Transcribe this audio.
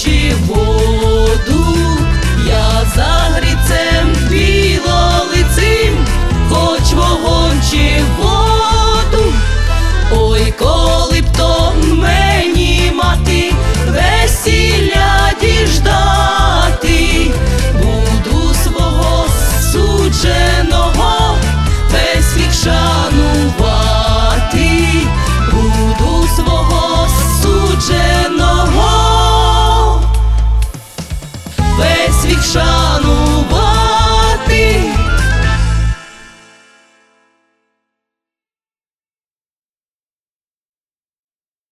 чи воду, я за грицем білолицим, хоч вогонь чи воду. Ой, коли б то мені мати весілля діждати, буду свого судженого весь вік шанувати, буду свого судженого весь вік шанувати.